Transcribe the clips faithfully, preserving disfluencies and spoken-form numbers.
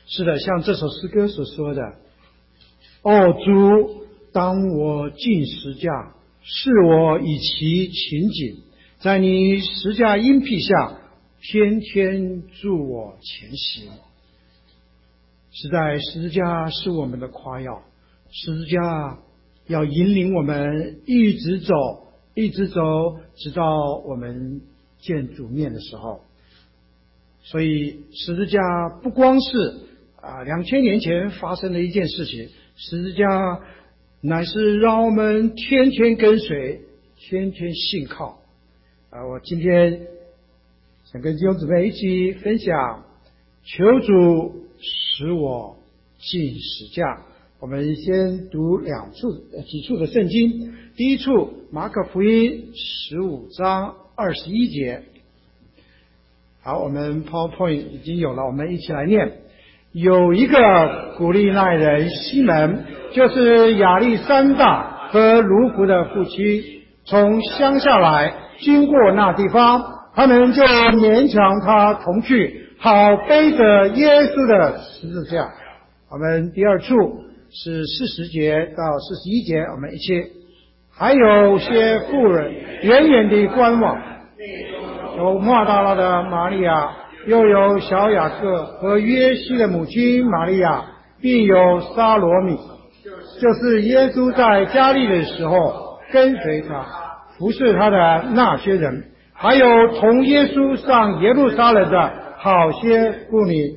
是的，像这首诗歌所说的，哦主，当我进十架，是我以其情景，在你十架荫庇下，天天助我前行。实在十字架是我们的夸耀，十字架要引领我们一直走，一直走，直到我们见主面的时候。所以十字架不光是啊两千年前发生的一件事情，十字架乃是让我们天天跟随，天天信靠。啊，我今天想跟弟兄姊妹一起分享，求主使我进十架。我们先读两处几处的圣经。第一处，马可福音十五章二十一节。好，我们 PowerPoint 已经有了，我们一起来念。有一个古利奈人西门，就是亚历山大和卢弗的父亲，从乡下来，经过那地方，他们就勉强他同去，好背着耶稣的十字架。我们第二处是四十节到四十一节，我们一起。还有些妇人远远地观望，有抹大拉的玛利亚，又有小雅各和约西的母亲玛利亚，并有撒罗米，就是耶稣在加利的时候跟随他服侍他的那些人，还有同耶稣上耶路撒冷的好些妇女。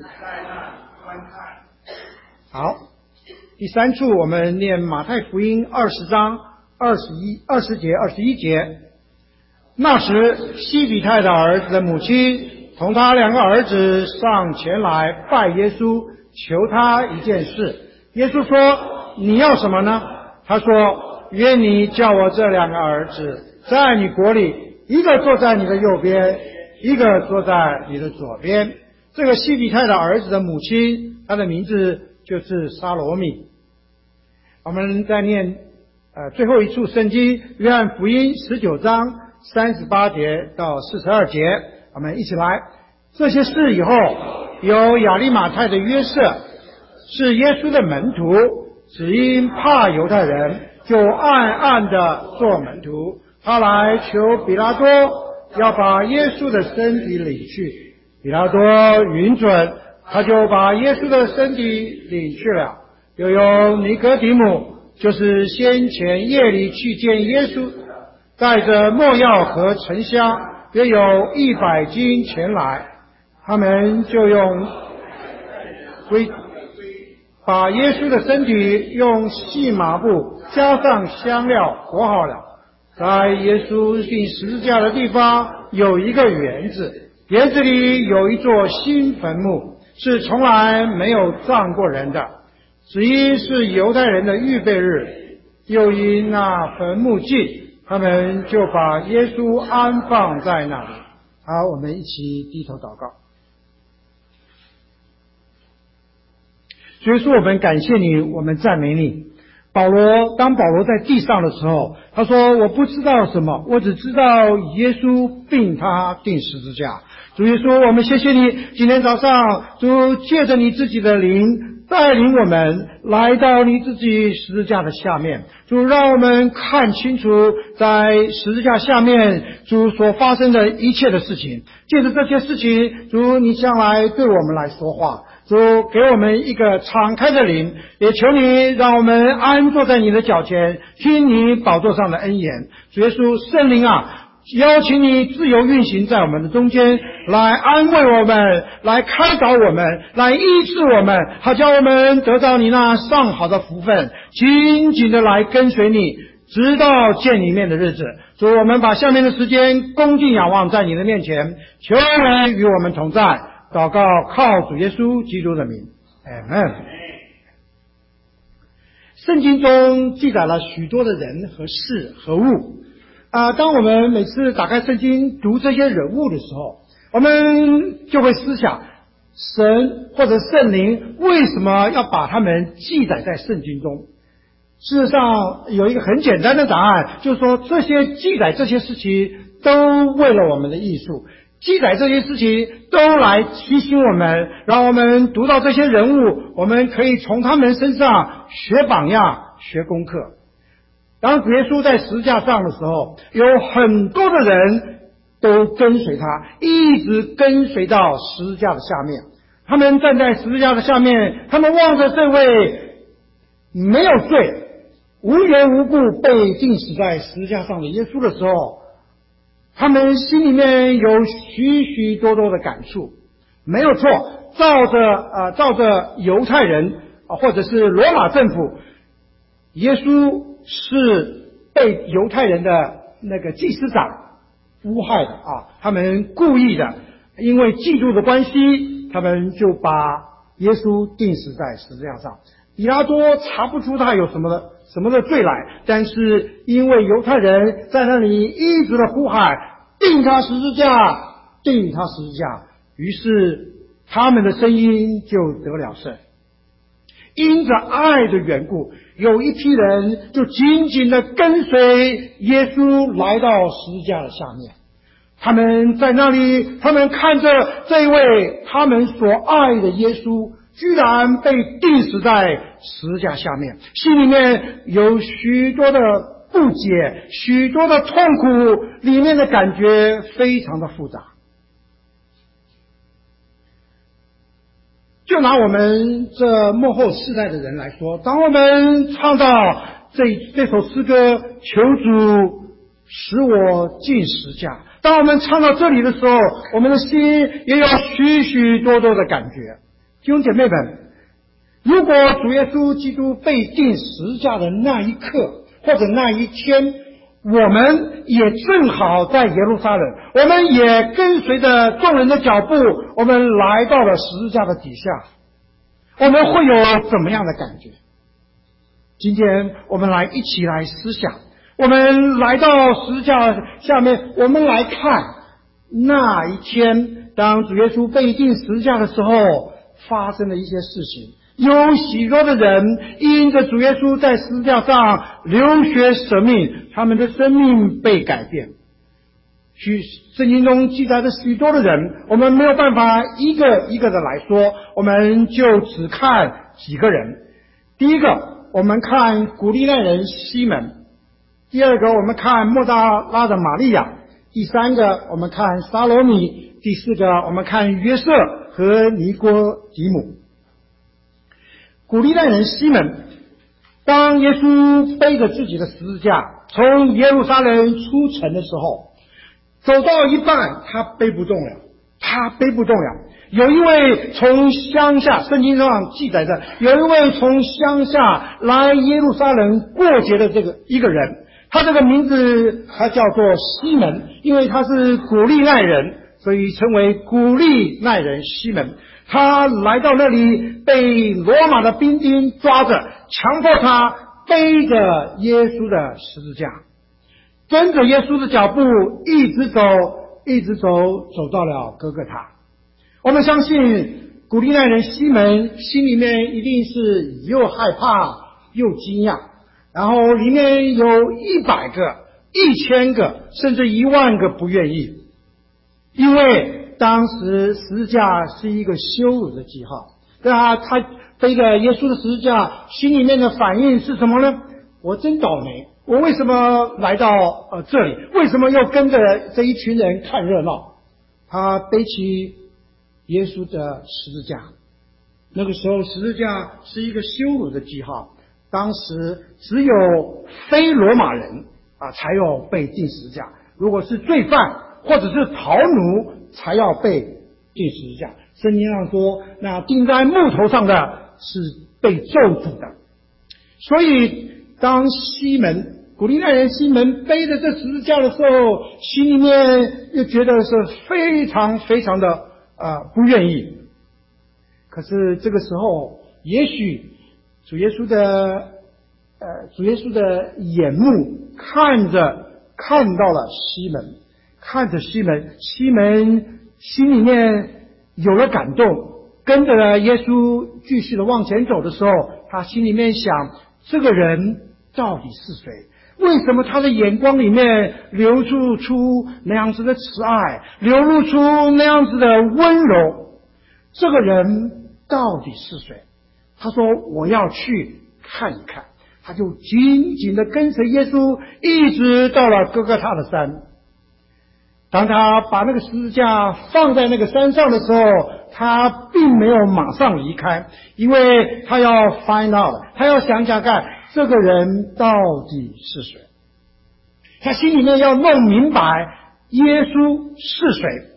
好，第三处我们念马太福音二十章二十一二十节二十一节。那时西比泰的儿子的母亲同他两个儿子上前来拜耶稣，求他一件事。耶稣说：你要什么呢？他说：愿你叫我这两个儿子在你国里，一个坐在你的右边，一个坐在你的左边。这个西比泰的儿子的母亲，他的名字就是撒罗米。我们再念呃最后一处圣经，约翰福音十九章三十八节到四十二节，我们一起来。这些事以后，有亚利马太的约瑟，是耶稣的门徒，只因怕犹太人，就暗暗的做门徒。他来求比拉多要把耶稣的身体领去，比拉多允准，他就把耶稣的身体领去了。又有尼哥底母，就是先前夜里去见耶稣，带着没药和沉香，约有一百斤前来。他们就用归把耶稣的身体用细麻布加上香料裹好了。在耶稣钉十字架的地方有一个园子，园子里有一座新坟墓，是从来没有葬过人的，只因是犹太人的预备日，又因那坟墓近，他们就把耶稣安放在那里。好，我们一起低头祷告。所以说我们感谢你，我们赞美你。保罗，当保罗在地上的时候，他说我不知道什么，我只知道耶稣并他钉十字架。主耶稣，我们谢谢你，今天早上主借着你自己的灵带领我们来到你自己十字架的下面，主让我们看清楚在十字架下面主所发生的一切的事情。借着这些事情，主你将来对我们来说话，主给我们一个敞开的灵，也求你让我们安坐在你的脚前，听你宝座上的恩言。主耶稣，圣灵啊，邀请你自由运行在我们的中间，来安慰我们，来开导我们，来医治我们，好叫我们得到你那上好的福分，紧紧的来跟随你，直到见你面的日子。主，我们把下面的时间恭敬仰望在你的面前，求你与我们同在。祷告靠主耶稣基督的名，阿们。圣经中记载了许多的人和事和物啊，当我们每次打开圣经读这些人物的时候，我们就会思想，神或者圣灵为什么要把他们记载在圣经中？事实上有一个很简单的答案，就是说这些记载这些事情都为了我们的益处， 记载这些事情都来提醒我们，让我们读到这些人物，我们可以从他们身上学榜样、学功课。当主耶稣在十字架上的时候，有很多的人都跟随他，一直跟随到十字架的下面。他们站在十字架的下面，他们望着这位没有罪、无缘无故被钉死在十字架上的耶稣的时候，他们心里面有许许多多的感触。没有错，照着呃照着犹太人啊，或者是罗马政府，耶稣是被犹太人的那个祭司长诬害的啊，他们故意的，因为嫉妒的关系，他们就把耶稣钉死在十字架上。比拉多查不出他有什么的什么的罪来，但是因为犹太人在那里一直的呼喊，钉他十字架，钉他十字架，于是他们的声音就得了胜。因着爱的缘故，有一批人就紧紧的跟随耶稣来到十字架的下面。他们在那里，他们看着这位他们所爱的耶稣居然被钉死在十字架下面，心里面有许多的不解，许多的痛苦，里面的感觉非常的复杂。就拿我们这末后世代的人来说，当我们唱到这这首诗歌，求主使我进十架，当我们唱到这里的时候，我们的心也有许许多多的感觉。弟兄姐妹们，如果主耶稣基督被钉十架的那一刻或者那一天，我们也正好在耶路撒冷，我们也跟随着众人的脚步，我们来到了十字架的底下，我们会有怎么样的感觉？今天我们来一起来思想，我们来到十字架下面，我们来看那一天当主耶稣被钉十字架的时候发生的一些事情。有许多的人因着主耶稣在十字架上流血舍命，他们的生命被改变。许圣经中记载着许多的人，我们没有办法一个一个的来说，我们就只看几个人。第一个，我们看古利奈人西门；第二个，我们看莫大拉的玛利亚；第三个，我们看撒罗米；第四个，我们看约瑟和尼哥底母。古利奈人西门，当耶稣背着自己的十字架从耶路撒冷出城的时候，走到一半他背不动了，他背不动了。有一位从乡下，圣经上记载着，有一位从乡下来耶路撒冷过节的这个一个人，他这个名字他叫做西门，因为他是古利奈人，所以称为古利奈人西门。他来到那里，被罗马的兵丁抓着，强迫他背着耶稣的十字架，跟着耶稣的脚步一直走，一直走，走到了哥哥他。我们相信古利奈人西门心里面一定是又害怕又惊讶，然后里面有一百个、一千个，甚至一万个不愿意，因为当时十字架是一个羞辱的记号。对啊，他背着耶稣的十字架，心里面的反应是什么呢？我真倒霉，我为什么来到呃这里？为什么要跟着这一群人看热闹？他背起耶稣的十字架，那个时候十字架是一个羞辱的记号，当时只有非罗马人啊才有被钉十字架，如果是罪犯或者是逃奴才要被钉十字架。圣经上说，那钉在木头上的是被咒诅的。所以当西门古利奈人西门背着这十字架的时候，心里面又觉得是非常非常的呃不愿意。可是这个时候，也许主耶稣的呃主耶稣的眼目看着看到了西门，看着西门，西门心里面有了感动，跟着耶稣继续的往前走的时候，他心里面想，这个人到底是谁？ 为什么他的眼光里面流露出那样子的慈爱，流露出那样子的温柔？这个人到底是谁？他说我要去看一看。他就紧紧地跟随耶稣，一直到了哥哥他的山。当他把那个十字架放在那个山上的时候，他并没有马上离开，因为他要 find out， 他要想想看这个人到底是谁。他心里面要弄明白耶稣是谁。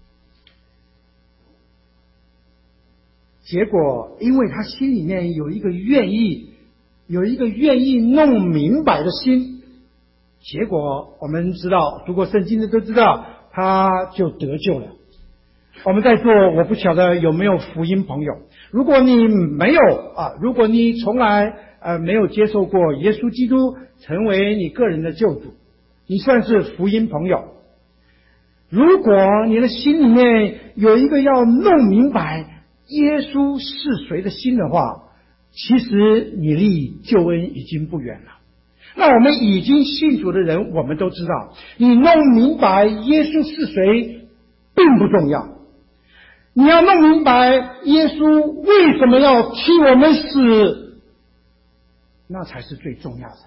结果因为他心里面有一个愿意有一个愿意弄明白的心，结果我们知道，读过圣经的都知道，他就得救了。我们在座，我不晓得有没有福音朋友。如果你没有啊，如果你从来呃没有接受过耶稣基督成为你个人的救主，你算是福音朋友。如果你的心里面有一个要弄明白耶稣是谁的心的话，其实你离救恩已经不远了。那我们已经信主的人，我们都知道，你弄明白耶稣是谁并不重要，你要弄明白耶稣为什么要替我们死，那才是最重要的。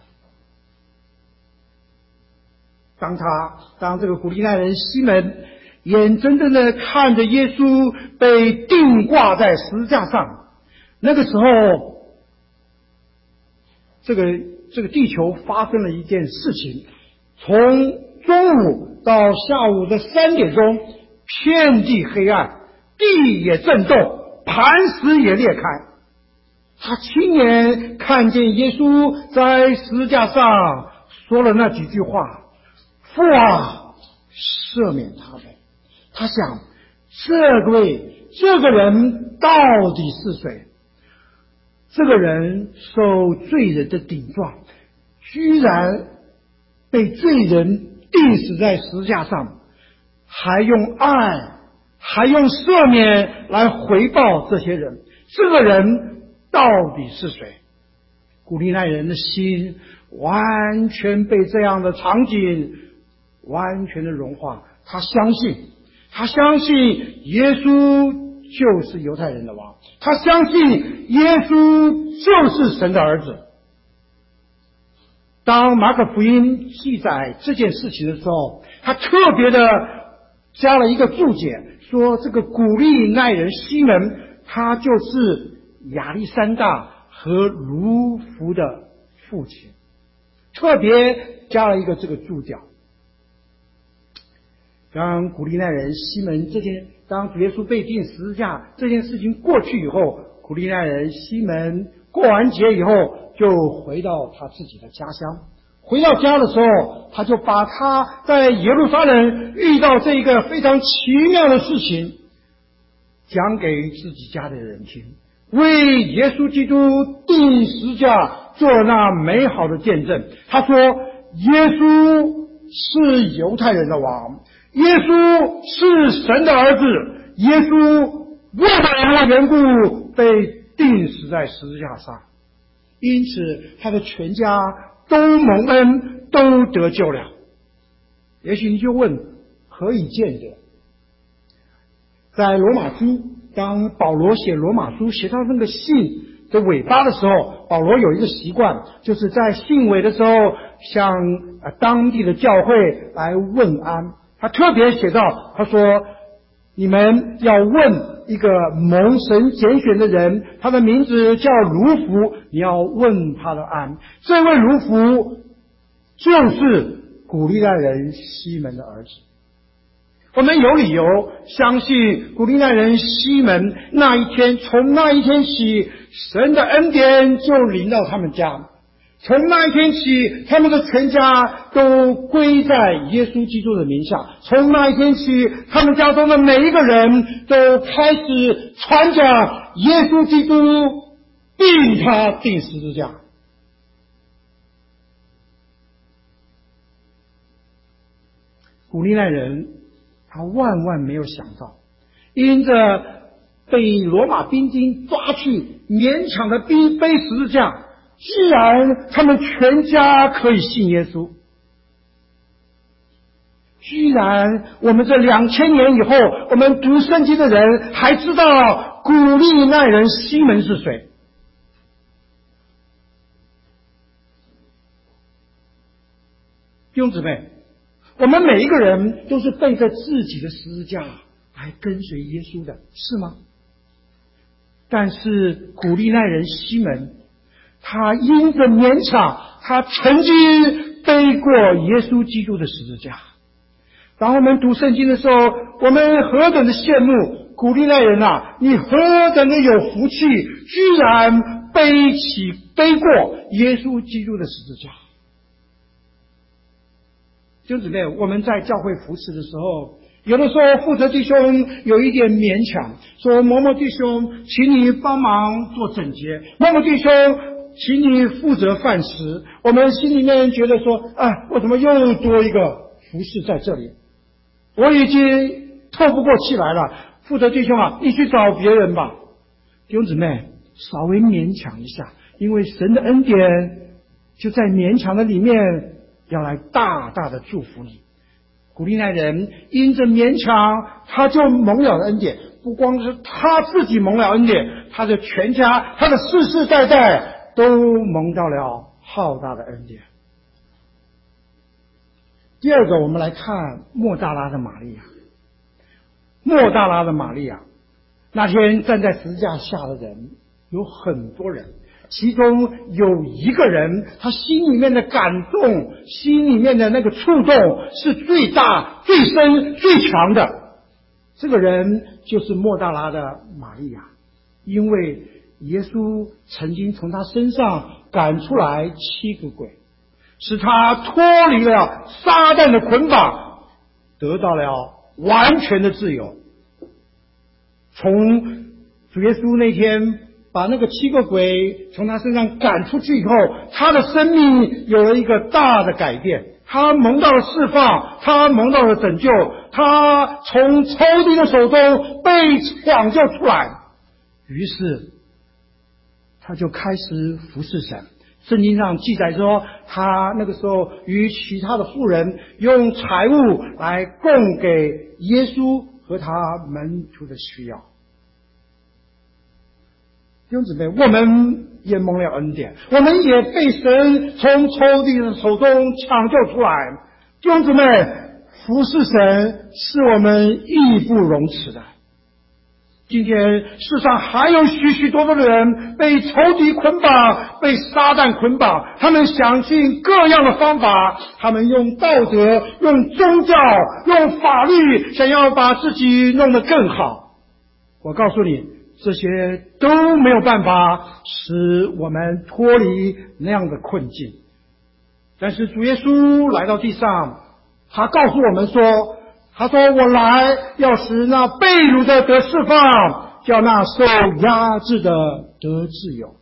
当他当这个古利奈人西门眼睁睁的看着耶稣被钉挂在十字架上，那个时候这个这个地球发生了一件事情，从中午到下午的三点钟，遍地黑暗，地也震动，磐石也裂开。他亲眼看见耶稣在十字架上说了那几句话：父啊，赦免他们。他想，这位这个人到底是谁？这个人受罪人的顶撞，居然被罪人钉死在十字架上，还用爱还用赦免来回报这些人。这个人到底是谁？古利奈人的心完全被这样的场景完全的融化。他相信他相信耶稣就是犹太人的王，他相信耶稣就是神的儿子。当马可福音记载这件事情的时候，他特别的加了一个注解，说这个古利奈人西门，他就是亚历山大和卢弗的父亲，特别加了一个这个注脚。当古利奈人西门这件，当主耶稣被钉十字架这件事情过去以后，古利奈人西门过完节以后就回到他自己的家乡。回到家的时候，他就把他在耶路撒冷遇到这个非常奇妙的事情讲给自己家的人听，为耶稣基督钉十字架做那美好的见证。他说耶稣是犹太人的王，耶稣是神的儿子，耶稣为了人的缘故被钉死在十字架上，因此他的全家都蒙恩，都得救了。也许你就问，何以见得？在罗马书，当保罗写罗马书写到那个信的尾巴的时候，保罗有一个习惯，就是在信尾的时候向当地的教会来问安。他特别写到，他说你们要问一个蒙神拣选的人，他的名字叫卢弗，你要问他的安。这位卢弗就是古利奈人西门的儿子。我们有理由相信古利奈人西门那一天，从那一天起，神的恩典就临到他们家。从那一天起，他们的全家都归在耶稣基督的名下。从那一天起，他们家中的每一个人都开始传讲耶稣基督，并他钉十字架。古利奈人他万万没有想到，因着被罗马兵丁抓去勉强的背背十字架， 既然他们全家可以信耶稣，居然我们这两千年以后，我们读圣经的人还知道古利奈人西门是谁。弟兄姊妹，我们每一个人都是背着自己的十字架来跟随耶稣的，是吗？但是古利奈人西门，他因着勉强，他曾经背过耶稣基督的十字架。当我们读圣经的时候，我们何等的羡慕古利奈人啊，你何等的有福气，居然背起背过耶稣基督的十字架。弟兄姊妹，我们在教会服侍的时候，有的时候负责弟兄有一点勉强，说某某弟兄请你帮忙做整洁，某某弟兄请你负责饭食，我们心里面觉得说，啊，为什么又多一个服侍在这里，我已经透不过气来了，负责弟兄啊，你去找别人吧。弟兄姊妹，稍微勉强一下，因为神的恩典就在勉强的里面，要来大大的祝福你。古利奈人因着勉强，他就蒙了恩典，不光是他自己蒙了恩典，他的全家，他的世世代代都蒙到了浩大的恩典。第二个，我们来看莫大拉的玛利亚。莫大拉的玛利亚，那天站在十字架下的人有很多人，其中有一个人，他心里面的感动，心里面的那个触动是最大、最深、最强的。这个人就是莫大拉的玛利亚，因为耶稣曾经从他身上赶出来七个鬼，使他脱离了撒旦的捆绑，得到了完全的自由。从主耶稣那天把那个七个鬼从他身上赶出去以后，他的生命有了一个大的改变，他蒙到了释放，他蒙到了拯救，他从仇敌的手中被抢救出来，于是他就开始服侍神。圣经上记载说，他那个时候与其他的妇人用财物来供给耶稣和他门徒的需要。弟兄姊妹，我们也蒙了恩典，我们也被神从仇敌的手中抢救出来。弟兄姊妹，服侍神是我们义不容辞的。今天世上还有许许多多的人被仇敌捆绑，被撒旦捆绑，他们想尽各样的方法，他们用道德、用宗教、用法律，想要把自己弄得更好。我告诉你，这些都没有办法使我们脱离那样的困境。但是主耶稣来到地上，他告诉我们说，他说我来要使那被掳的得释放，叫那受压制的得自由。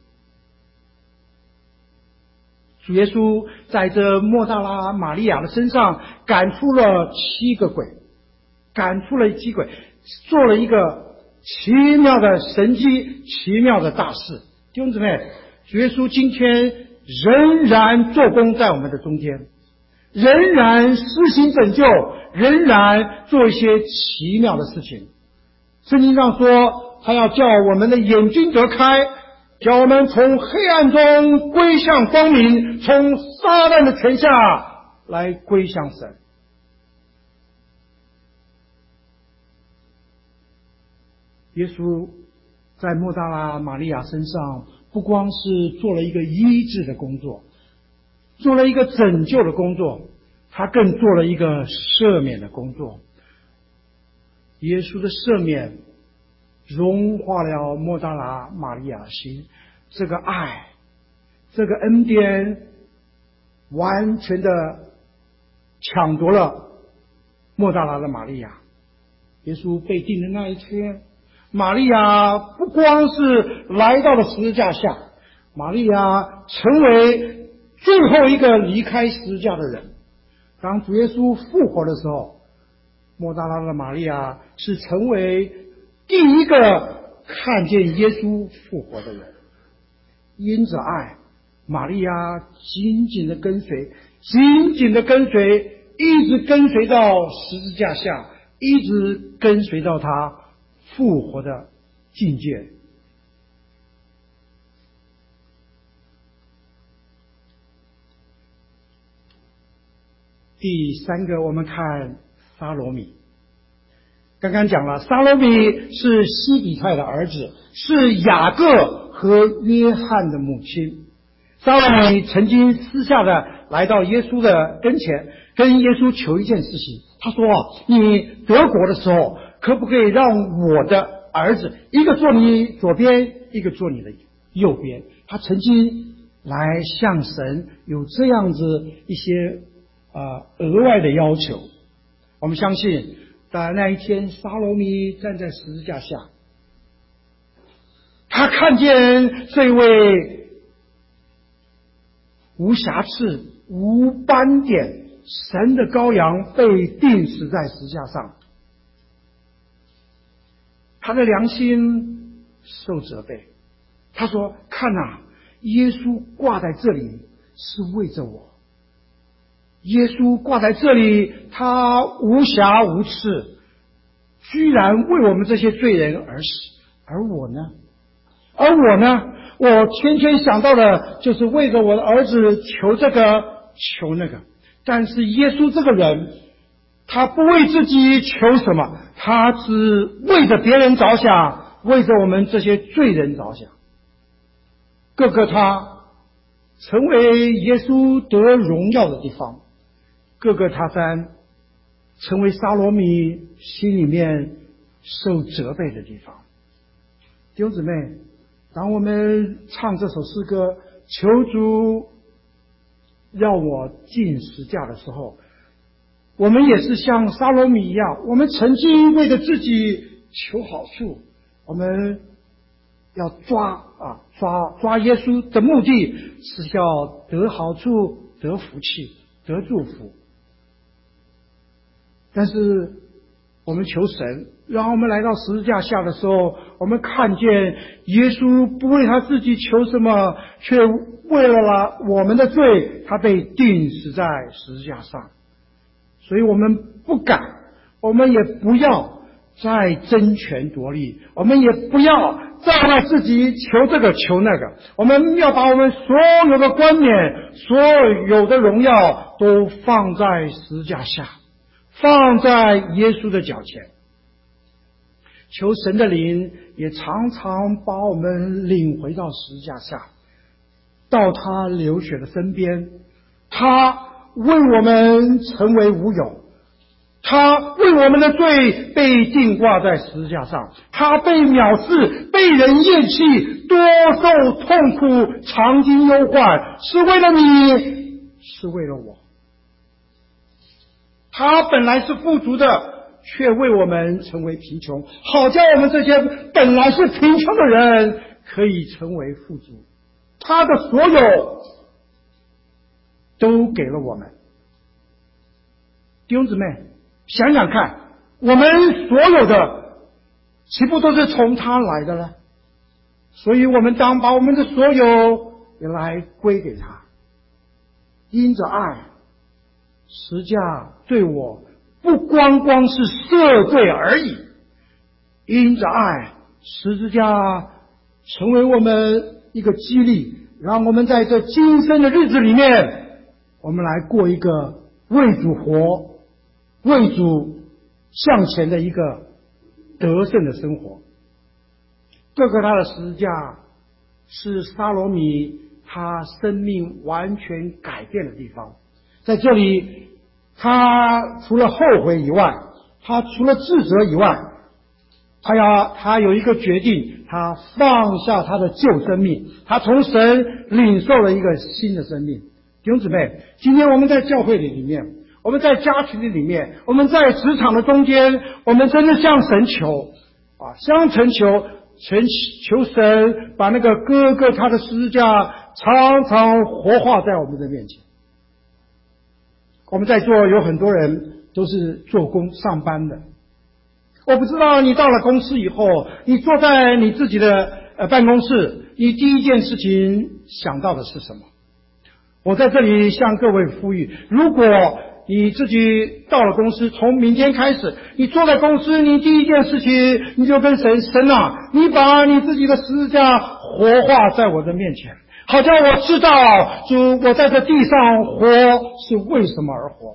主耶稣在这莫大拉玛利亚的身上赶出了七个鬼，赶出了七鬼，做了一个奇妙的神迹，奇妙的大事。弟兄姊妹，主耶稣今天仍然做工在我们的中间，仍然施行拯救，仍然做一些奇妙的事情。圣经上说，他要叫我们的眼睛得开，叫我们从黑暗中归向光明，从撒旦的权下来归向神。耶稣在莫大拉玛利亚身上不光是做了一个医治的工作，做了一个拯救的工作，他更做了一个赦免的工作。耶稣的赦免融化了莫大拉玛利亚的心，这个爱，这个恩典完全的抢夺了莫大拉的玛利亚。耶稣被钉的那一天，玛利亚不光是来到了十字架下，玛利亚成为最后一个离开十字架的人。当主耶稣复活的时候，莫大拉的玛利亚是成为第一个看见耶稣复活的人。因着爱， 玛利亚紧紧的跟随，紧紧的跟随，一直跟随到十字架下，一直跟随到他复活的境界。第三个，我们看撒罗米。刚刚讲了，撒罗米是西比泰的儿子，是雅各和约翰的母亲。撒罗米曾经私下的来到耶稣的跟前，跟耶稣求一件事情。他说：你得国的时候，可不可以让我的儿子一个坐你左边，一个坐你的右边？他曾经来向神有这样子一些啊、呃、额外的要求。我们相信在那一天，撒罗米站在十字架下，他看见这位无瑕疵无斑点神的羔羊被钉死在十字架上，他的良心受责备。他说：看哪，耶稣挂在这里是为着我，耶稣挂在这里，他无瑕无疵，居然为我们这些罪人而死。而我呢？而我呢？我天天想到的就是为着我的儿子求这个求那个。但是耶稣这个人，他不为自己求什么，他只为着别人着想，为着我们这些罪人着想。各个他成为耶稣得荣耀的地方，各个他山成为撒罗米心里面受责备的地方。弟兄姊妹，当我们唱这首诗歌，求主要我进十架的时候，我们也是像撒罗米一样，我们曾经为了自己求好处，我们要抓啊抓抓耶稣的目的是要得好处、得福气、得祝福。但是我们求神，让我们来到十字架下的时候，我们看见耶稣不为他自己求什么，却为了我们的罪，他被钉死在十字架上。所以我们不敢，我们也不要再争权夺利，我们也不要再为自己求这个求那个，我们要把我们所有的冠冕、所有的荣耀都放在十字架下，放在耶稣的脚前。求神的灵也常常把我们领回到十字架下，到他流血的身边。他为我们成为无有，他为我们的罪被钉挂在十字架上，他被藐视，被人厌弃，多受痛苦，常经忧患，是为了你，是为了我。他本来是富足的，却为我们成为贫穷，好叫我们这些本来是贫穷的人可以成为富足。他的所有都给了我们。弟兄姊妹，想想看，我们所有的岂不都是从他来的呢？所以我们当把我们的所有也来归给他。因着爱，十架对我不光光是赦罪而已，因着爱，十字架成为我们一个激励，让我们在这今生的日子里面，我们来过一个为主活、为主向前的一个得胜的生活。这个他的十字架是撒罗米他生命完全改变的地方。在这里，他除了后悔以外，他除了自责以外，他要他有一个决定，他放下他的旧生命，他从神领受了一个新的生命。弟兄姊妹，今天我们在教会里里面，我们在家庭里里面，我们在职场的中间，我们真的向神求啊，向神求神求神把那个哥哥他的十字架常常活化在我们的面前。我们在座有很多人都是做工上班的，我不知道你到了公司以后，你坐在你自己的呃办公室，你第一件事情想到的是什么？ 我在这里向各位呼吁，如果你自己到了公司，从明天开始，你坐在公司，你第一件事情你就跟神神啊，你把你自己的十字架活化在我的面前，好叫我知道主，我在这地上活是为什么而活。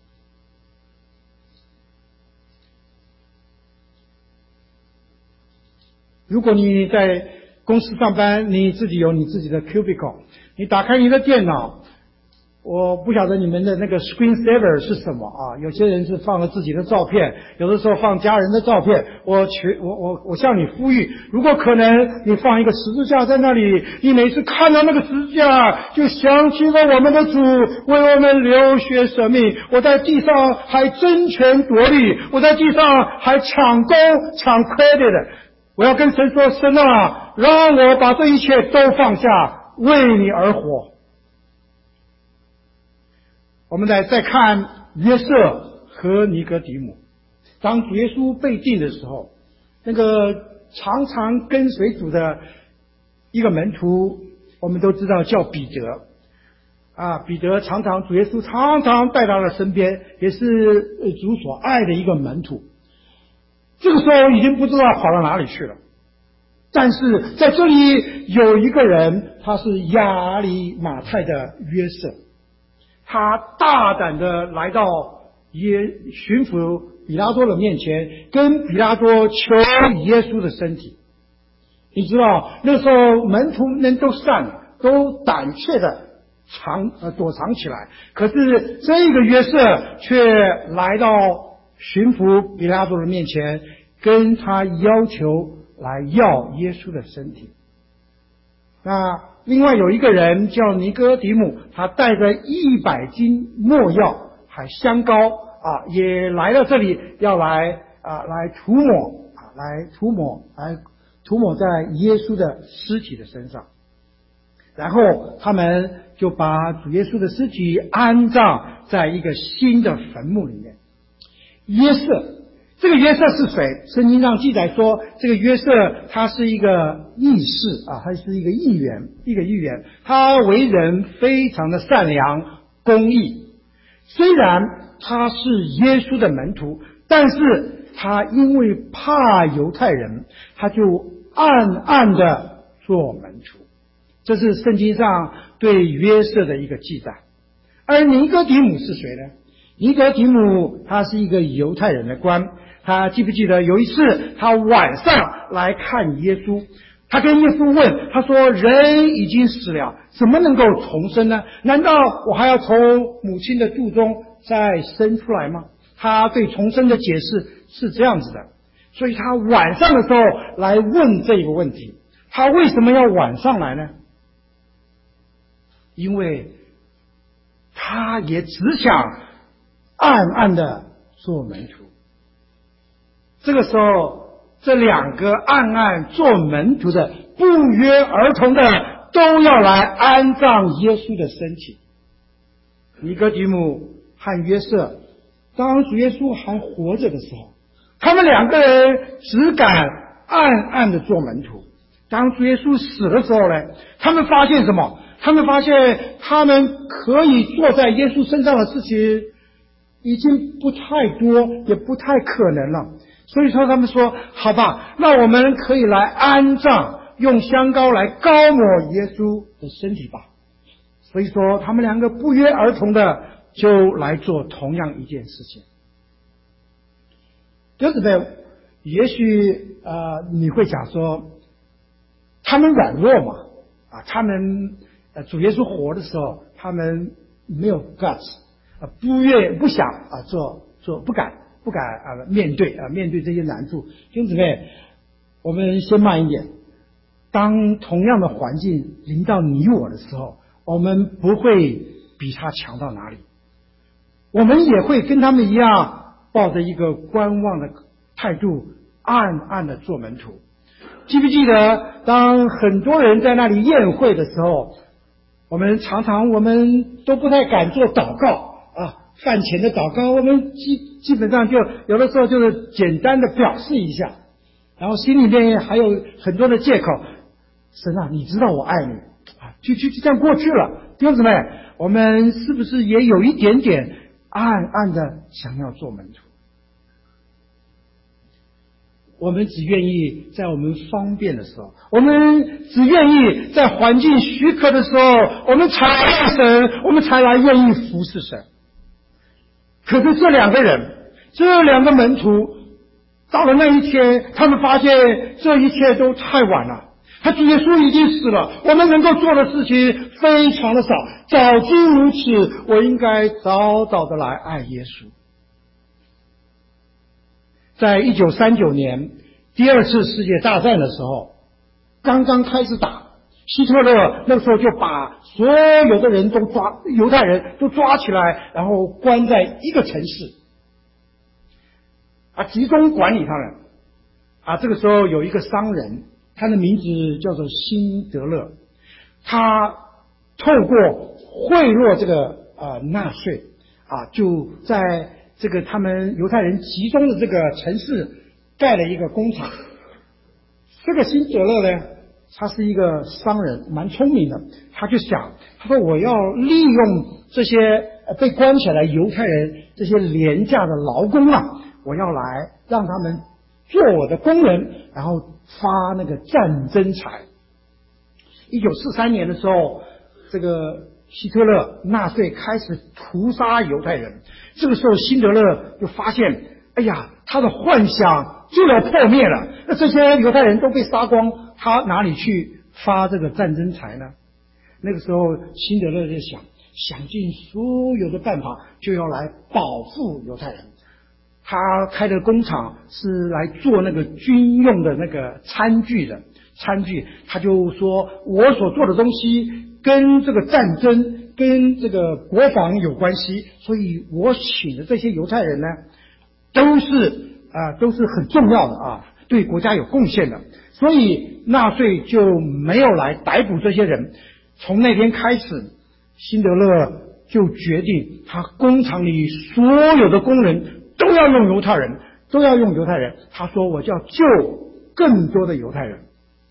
如果你在公司上班，你自己有你自己的 cubicle， 你打开你的电脑，我不晓得你们的那个 screensaver 是什么啊？有些人是放了自己的照片，有的时候放家人的照片。我全我我我向你呼吁，如果可能，你放一个十字架在那里，你每次看到那个十字架，就想起了我们的主为我们流血舍命。我在地上还争权夺利，我在地上还抢功抢 credit。我要跟神说，神啊，让我把这一切都放下，为你而活。我们再再看约瑟和尼哥底母。当主耶稣被定的时候，那个常常跟随主的一个门徒，我们都知道叫彼得啊。彼得常常主耶稣常常带到了身边，也是主所爱的一个门徒。这个时候已经不知道跑到哪里去了。但是在这里有一个人，他是亚里马太的约瑟，他大胆的来到耶巡抚比拉多的面前，跟比拉多求耶稣的身体。你知道那时候门徒们都散了，都胆怯的藏呃躲藏起来，可是这个约瑟却来到巡抚比拉多的面前，跟他要求来要耶稣的身体。那另外有一个人叫尼哥底母，他带着一百斤没药还香膏啊，也来到这里，要来啊来涂抹啊来涂抹来涂抹在耶稣的尸体的身上。然后他们就把主耶稣的尸体安葬在一个新的坟墓里面。约瑟，这个约瑟是谁？圣经上记载说，这个约瑟他是一个义士啊，他是一个议员，一个议员。他为人非常的善良公义。虽然他是耶稣的门徒，但是他因为怕犹太人，他就暗暗的做门徒。这是圣经上对约瑟的一个记载。而尼哥底母是谁呢？尼哥底母他是一个犹太人的官。他记不记得有一次他晚上来看耶稣，他跟耶稣问，他说，人已经死了，怎么能够重生呢？难道我还要从母亲的肚中再生出来吗？他对重生的解释是这样子的。所以他晚上的时候来问这个问题。他为什么要晚上来呢？因为他也只想暗暗的做门徒。这个时候，这两个暗暗做门徒的不约而同的都要来安葬耶稣的身体。尼哥底母和约瑟，当主耶稣还活着的时候，他们两个人只敢暗暗的做门徒。当主耶稣死的时候呢，他们发现什么？他们发现他们可以坐在耶稣身上的事情已经不太多，也不太可能了。所以说他们说，好吧，那我们可以来安葬，用香膏来膏抹耶稣的身体吧。所以说他们两个不约而同的就来做同样一件事情。弟兄姊妹，也许呃你会讲说，他们软弱嘛，啊，他们呃主耶稣活的时候，他们没有 guts 啊，不愿不想啊做做不敢。不敢啊面对啊面对这些难处。弟兄姊妹，我们先慢一点。当同样的环境临到你我的时候，我们不会比他强到哪里，我们也会跟他们一样，抱着一个观望的态度，暗暗的做门徒。记不记得，当很多人在那里宴会的时候，我们常常我们都不太敢做祷告啊。饭前的祷告，我们基基本上就有的时候就是简单的表示一下，然后心里面还有很多的借口。神啊，你知道我爱你啊，就就就这样过去了， 弟兄姊妹，我们是不是也有一点点暗暗的想要做门徒？我们只愿意在我们方便的时候，我们只愿意在环境许可的时候，我们才来爱神，我们才来愿意服侍神。可是这两个人，这两个门徒，到了那一天，他们发现这一切都太晚了。他主耶稣已经死了，我们能够做的事情非常的少。早知如此，我应该早早的来爱耶稣。在一九三九年第二次世界大战的时候，刚刚开始打，希特勒那个时候就把所有的人都抓，犹太人都抓起来，然后关在一个城市，啊，集中管理他们。啊，这个时候有一个商人，他的名字叫做辛德勒，他透过贿赂这个呃纳粹啊，就在这个他们犹太人集中的这个城市盖了一个工厂。这个辛德勒呢，他是一个商人，蛮聪明的，他就想，他说我要利用这些被关起来犹太人这些廉价的劳工啊，我要来让他们做我的工人，然后发那个战争财。一九四三年的时候，这个希特勒纳粹开始屠杀犹太人，这个时候辛德勒就发现，哎呀，他的幻想就要破灭了，那这些犹太人都被杀光，他哪里去发这个战争财呢？那个时候辛德勒就想，想尽所有的办法，就要来保护犹太人。他开的工厂是来做那个军用的那个餐具的餐具，他就说我所做的东西跟这个战争跟这个国防有关系，所以我请的这些犹太人呢，都是啊、呃、都是很重要的啊，对国家有贡献的，所以纳粹就没有来逮捕这些人。从那天开始，辛德勒就决定他工厂里所有的工人都要用犹太人，都要用犹太人。他说我就要救更多的犹太人。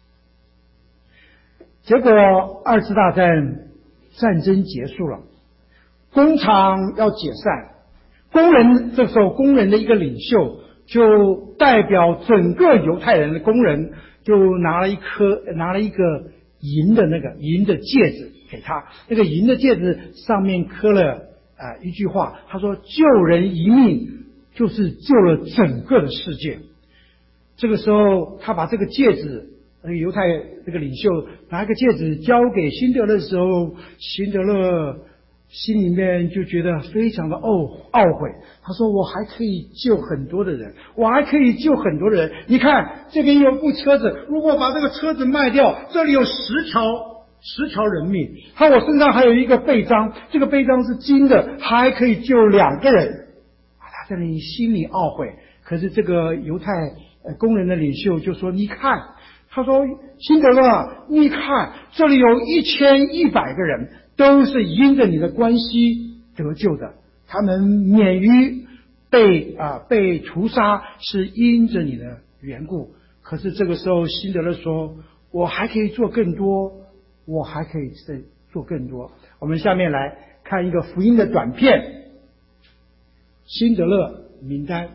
结果二次大战战争结束了，工厂要解散，工人这时候工人的一个领袖就代表整个犹太人的工人，就拿了一颗拿了一个银的那个银的戒指给他，那个银的戒指上面刻了啊、呃、一句话，他说救人一命就是救了整个的世界。这个时候他把这个戒指，那个犹太这个领袖拿一个戒指交给辛德勒的时候，辛德勒心里面就觉得非常的懊懊悔。他说我还可以救很多的人，我还可以救很多人。你看这边有部车子，如果把这个车子卖掉，这里有十条十条人命。他我身上还有一个背章，这个背章是金的，还可以救两个人。他在那里心里懊悔。可是这个犹太呃工人的领袖就说，你看，他说辛德勒，你看这里有一千一百个人都是因着你的关系得救的，他们免于被啊、呃、被屠杀是因着你的缘故。可是这个时候辛德勒说，我还可以做更多，我还可以再做更多。我们下面来看一个福音的短片，辛德勒名单。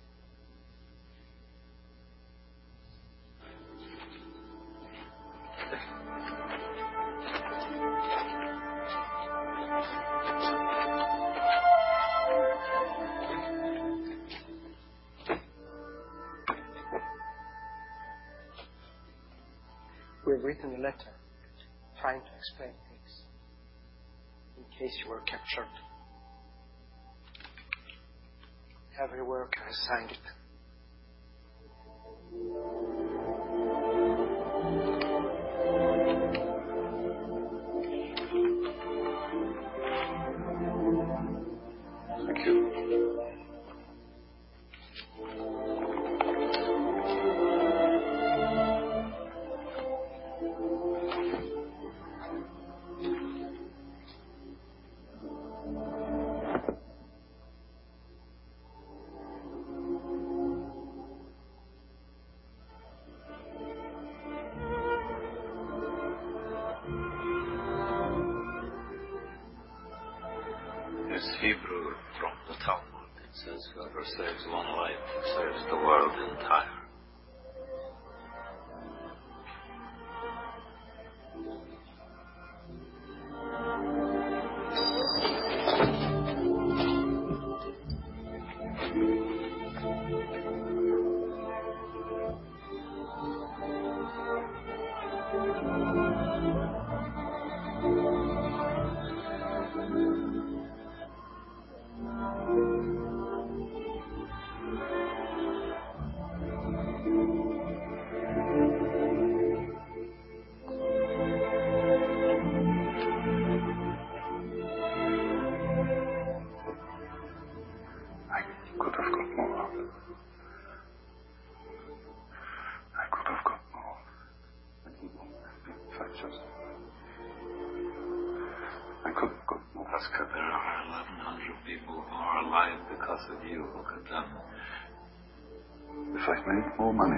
We've written a letter trying to explain things in case you were captured. Every worker has signed it. Thank you. Talmud. It says whoever saves one life saves the world entire. If I made more money,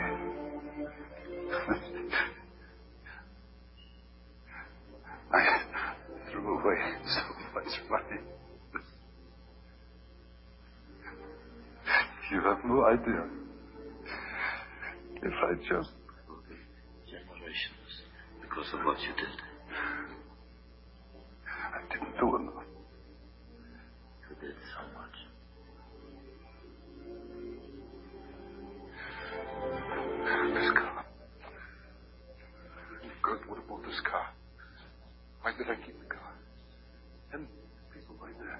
I threw away so much money. You have no idea. If I just... Generations, because of what you did. I didn't do enough. You did so much. This car. Good, what about this car? Why did I keep the car? Ten people right there.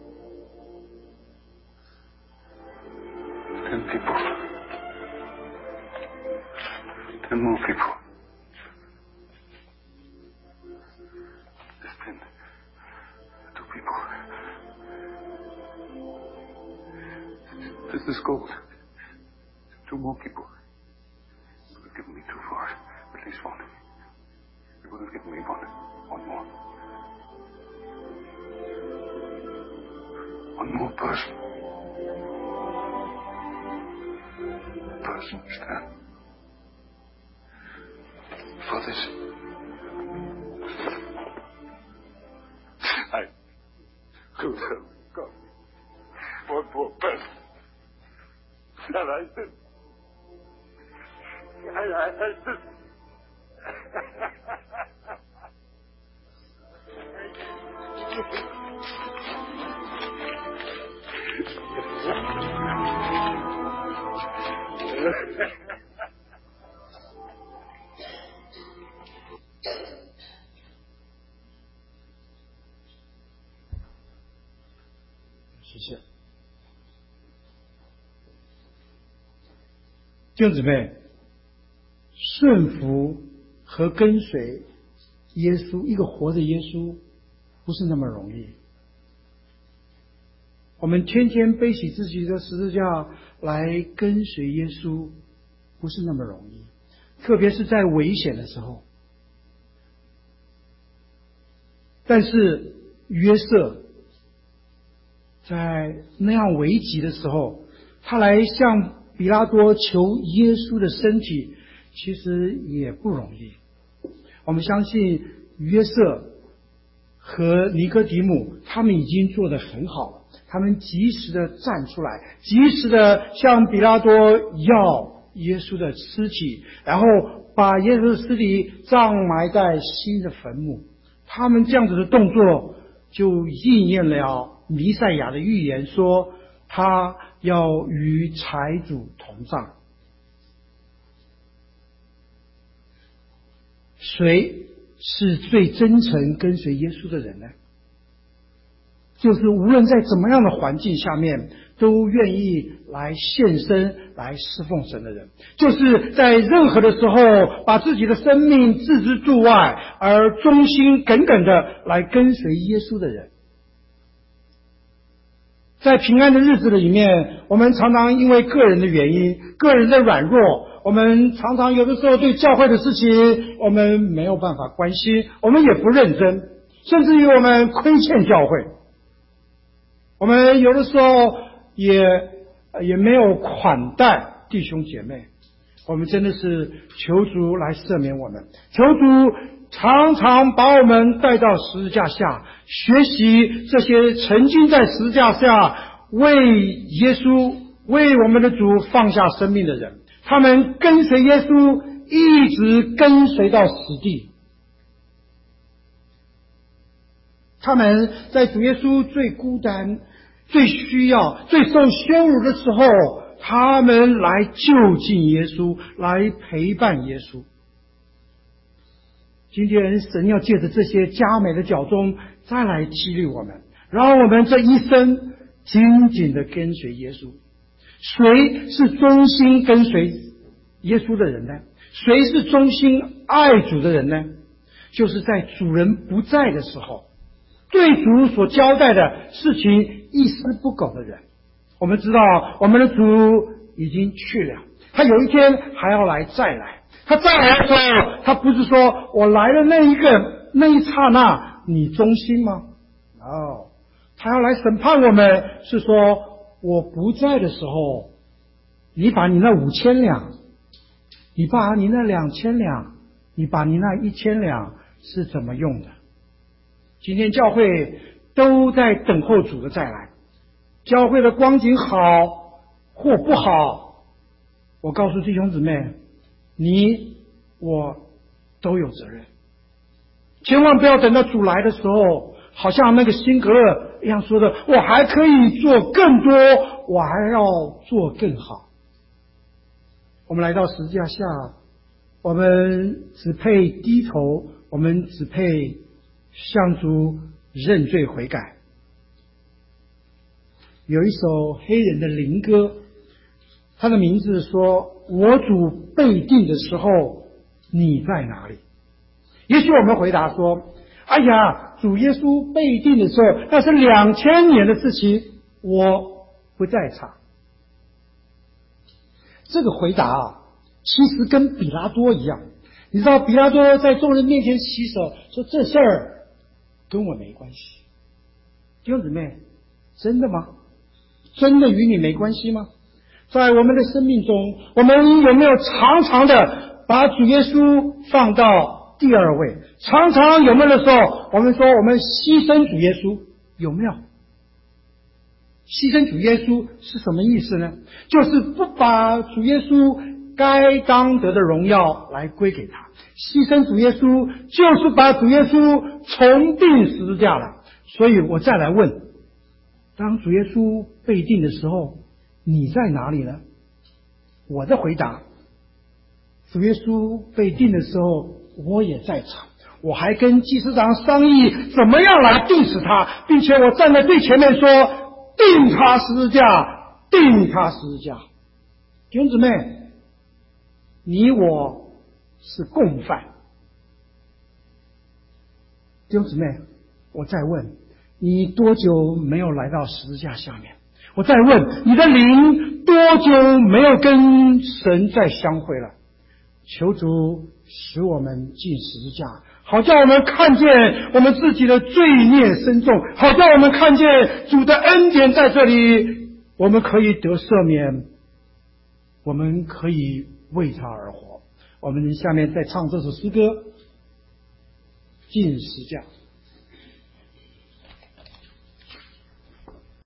Ten people. Ten more people. There's ten. Two people. This is gold. Two more people. You would have given me two for it. At least one. You would have given me one. One more. One more person. A person, understand? For this. I could have got one more person. And I did. And I did. 谢谢。弟兄姊妹，顺服和跟随耶稣，一个活的耶稣，不是那么容易。我们天天背起自己的十字架来跟随耶稣，不是那么容易，特别是在危险的时候。但是约瑟在那样危急的时候，他来向比拉多求耶稣的身体，其实也不容易。我们相信约瑟和尼哥底母他们已经做得很好了，他们及时的站出来，及时的向比拉多要耶稣的尸体，然后把耶稣的尸体葬埋在新的坟墓。他们这样子的动作就应验了弥赛亚的预言，说他要与财主同葬。谁是最真诚跟随耶稣的人呢？就是无论在怎么样的环境下面，都愿意来献身来侍奉神的人，就是在任何的时候把自己的生命置之度外，而忠心耿耿的来跟随耶稣的人。在平安的日子里面，我们常常因为个人的原因，个人的软弱，我们常常有的时候对教会的事情我们没有办法关心，我们也不认真，甚至于我们亏欠教会，我们有的时候也也没有款待弟兄姐妹。我们真的是求主来赦免我们，求主常常把我们带到十字架下，学习这些曾经在十字架下为耶稣、为我们的主放下生命的人，他们跟随耶稣，一直跟随到死地。他们在主耶稣最孤单、最需要、最受羞辱的时候，他们来就近耶稣，来陪伴耶稣。今天神要借着这些佳美的脚踪再来激励我们，让我们这一生紧紧的跟随耶稣。谁是忠心跟随耶稣的人呢？谁是忠心爱主的人呢？就是在主人不在的时候，对主所交代的事情一丝不苟的人。我们知道我们的主已经去了，他有一天还要来再来。他再来的时候，他不是说我来了那一个那一刹那你忠心吗？哦，他要来审判我们，是说我不在的时候，你把你那五千两，你把你那两千两，你把你那一千两是怎么用的？今天教会都在等候主的再来，教会的光景好或不好，我告诉弟兄姊妹，你我都有责任。千万不要等到主来的时候，好像那个辛格勒一样说的，我还可以做更多，我还要做更好。我们来到十字架下，我们只配低头，我们只配向主认罪悔改。有一首黑人的灵歌，他的名字说，我主被定的时候你在哪里？也许我们回答说，哎呀，主耶稣被定的时候那是两千年的事情，我不在场。这个回答啊，其实跟比拉多一样。你知道比拉多在众人面前洗手，说这事儿跟我没关系。弟兄姊妹，真的吗？真的与你没关系吗？在我们的生命中，我们有没有常常的把主耶稣放到第二位？常常有没有的时候，我们说我们牺牲主耶稣，有没有？牺牲主耶稣是什么意思呢？就是不把主耶稣该当得的荣耀来归给他。牺牲主耶稣就是把主耶稣重定十字架了。所以我再来问，当主耶稣被定的时候，你在哪里呢？我的回答，主耶稣被定的时候我也在场，我还跟祭司长商议怎么样来定死他，并且我站在最前面说，定他十字架，定他十字架。弟兄姊妹，你我是共犯。弟兄姊妹，我再问，你多久没有来到十字架下面？我再问，你的灵多久没有跟神再相会了？求主使我们进十字架，好叫我们看见我们自己的罪孽深重，好叫我们看见主的恩典在这里，我们可以得赦免，我们可以为他而活。我们下面再唱这首诗歌，进十字架。